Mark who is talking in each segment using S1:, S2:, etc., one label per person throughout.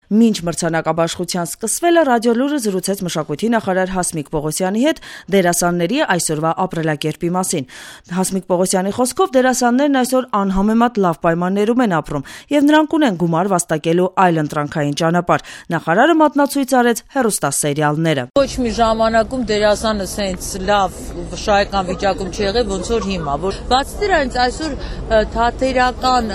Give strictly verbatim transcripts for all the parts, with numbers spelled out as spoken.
S1: Մինչ մրցանակաբաշխության սկսվելը Ռադիոլուրը զրուցեց մշակույթի նախարար Հասմիկ Պողոսյանի հետ դերասանների այսօրվա ապրելակերպի մասին։ Հասմիկ Պողոսյանի խոսքով դերասաններն այսօր անհամեմատ լավ պայմաններում են ապրում եւ նրանք ունեն գումար վաստակելու այլընտրանքային ճանապարհ։ Նախարարը մատնացույց արեց հեռուստասերիալները։
S2: Ոչ մի ժամանակում դերասանը սենց լավ շահեկան վիճակում չի եղել, ոնց որ հիմա, որ բացի դրանից այսօր թատերական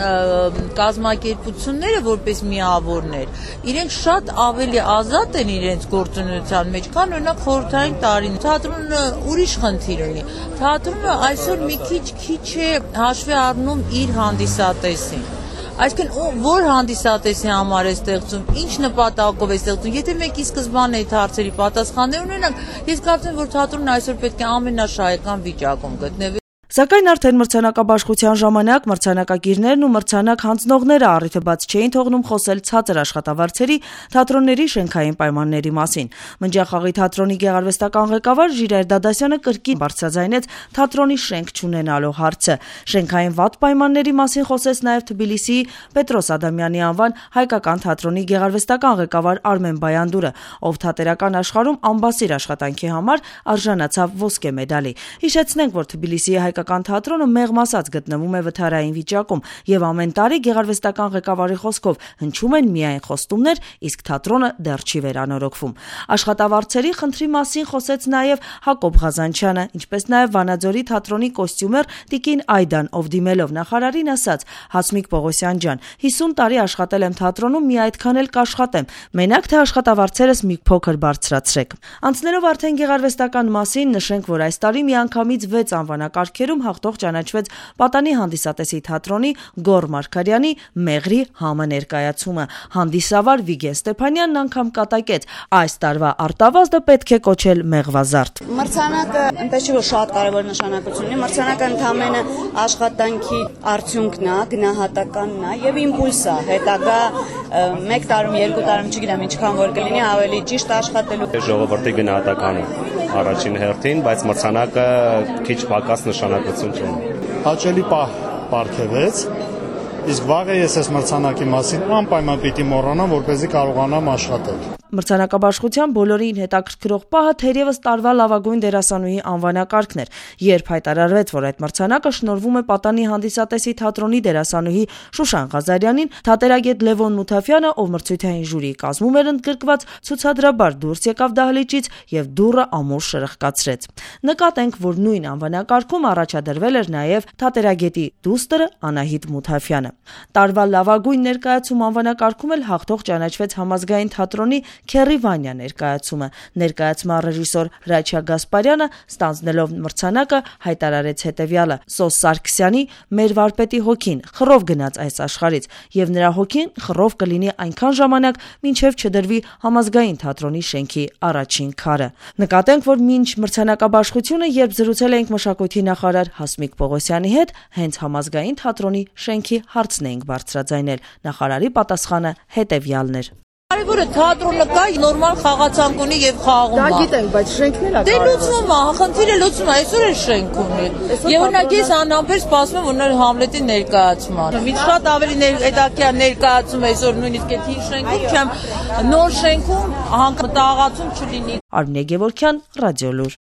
S2: կազմակերպությունները որպես միավորներ, իրենք շատ ավելի ազատ են իրենց գործունեության մեջ, քան օրինակ խորհրդային տարին։ Թատրոնը ուրիշ խնդիր ունի։ Թատրոնը այսօր մի քիչ քիչ է հաշվի առնում իր հանդիսատեսին։ Այսինքն որ հանդիսատեսի համար է ստեղծում, ինչ նպատակով է ստեղծում։ Եթե մենք ի սկզբանե այդ հարցերի պատասխաններ ունենանք, ես կարծում եմ, որ թատրոնը այսօր պետք է ամենաշահեկան վիճակում գտնվի։
S1: Սակայն արդեն մրցանակաբաշխության ժամանակ մրցանակակիրներն ու մրցանակ հանձնողները առիթը բաց չէին թողնում խոսել ցածր աշխատավարձերի, թատրոնների շենքային պայմանների մասին։ Մնջախաղի թատրոնի գեղարվեստական ղեկավար Ժիրայր Դադասյանը կրկին բարձրաձայնեց թատրոնի շենք չունենալու հարցը։ Շենքային վատ պայմանների մասին խոսեց նաև Թբիլիսիի Պետրոս Ադամյանի անվան հայկական թատրոնի գեղարվեստական ղեկավար Արմեն Բայանդուրը, ով թատերական աշխարհում ամբասիր աշխատանքի համար արժանացավ ոսկե մեդալի։ Հիշեցնենք, որ Թբիլիսիի հայկական թատրոնը մեղմ ասած գտնվում է վթարային վիճակում եւ ամեն տարի գեղարվեստական ղեկավարի խոսքով հնչում են միայն խոստումներ, իսկ թատրոնը դեռ չի վերանորոգվում։ Աշխատավարձերի խնդրի մասին խոսեց նաեւ Հակոբ Ղազանչյանը, ինչպես նաեւ Վանաձորի թատրոնի կոստյումեր Տիկին Այդան, ով դիմելով նախարարին ասաց. «Հասմիկ Պողոսյան ջան, հիսուն տարի աշխատել եմ թատրոնում, մի այդքան էլ կաշխատեմ։ Մենակ թե աշխատավարձերս մի փոքր բարձրացրեք»։ Անցնելով արդեն գեղարվեստական մասին, նշենք, որ այս տարի միանգամից վեց անվանակարգերում հաղթող ճանաչվեց Պատանի հանդիսատեսի թատրոնի Գոռ Մարգարյանի Մեղրի համը ներկայացումը։ Հանդիսավար Վիգեն Ստեփանյանն անգամ կատակեց. այս տարվա արտավազդը պետք է կոչել մեղվազարդ։
S3: Մրցանակը այնպես չէ, որ շատ կարևոր նշանակություն ունի, մրցանակը ընդհանրապես աշխատանքի արդյունքն է, գնահատականն է եւ իմպուլս է, հետագա մեկ տարում, երկու տարում, չգիտեմ ինչքան որ կլինի, ավելի ճիշտ աշխատելու։
S4: Ժողովրդի գնահատականը առաջին հերթին, բայց մրցանակը քիչ պակաս նշանակություն չունի։
S5: Հաճելի պահ պարգևեց, իսկ վաղը ես այս մրցանակի մասին անպայման պիտի մոռանամ, որպեսզի կարողանամ աշխատել։
S1: Մրցանակաբաշխության բոլորին հետաքրքրող պահը թերևս տարվա լավագույն դերասանուհի անվանակարգն էր, երբ հայտարարվեց, որ այդ մրցանակը շնորհվում է Պատանի հանդիսատեսի թատրոնի դերասանուհի Շուշան Ղազարյանին, թատերագետ Լևոն Մութաֆյանը, ով մրցույթային ժյուրիի կազմում էր ընդգրկված, ցուցադրաբար դուրս եկավ դահլիճից եւ դուռը ամուր շրխկացրեց։ Նկատենք, որ նույն անվանակարգում առաջադրվել էր նաեւ թատերագետի դուստրը Անահիտ Մութաֆյանը։ Տարվա լավագույն ներկայացում անվանակարգում էլ հաղթող ճանաչվեց Համազգային թատրոնի Քերի Վանյա ներկայացումը։ Ներկայացման ռեժիսոր Հրաչյա Գասպարյանը, ստանձնելով մրցանակը, հայտարարեց հետևյալը. Սոս Սարգսյանի «Մեր վարպետի հոգին» խռով գնաց այս աշխարհից, եւ նրա հոգին խռով կլինի այնքան ժամանակ, մինչեւ չդրվի Համազգային թատրոնի շենքի առաջին քարը։ Նկատենք, որ մինչ մրցանակաբաշխությունը, երբ զրուցել էինք մշակույթի նախարար Հասմիկ Պողոսյանի հետ, հենց Համազգային թատրոնի շենքի հարցն էինք բարձրաձայնել։ Նախարարի պատասխանը հետևյալն էր.
S2: Կարևորը թատրոնը կա, նորմալ խաղացանք ունի եւ խաղում է։
S1: Դա գիտենք, բայց շենքն էլ է։
S2: Դե լուծվում է, խնդիրը լուծվում է, այսօր էլ շենք ունի։ Եվ օրինակ ես անհամբեր սպասում եմ որ Համլետի ներկայացման։ Մի շատ ավելի հետաքրքիր ներկայացում այսօր նույնիսկ այդ հին շենքում չեմ նոր շենքում հանգստացում չլինի։
S1: Արմինե Գևորգյան, Ռադիոլուր։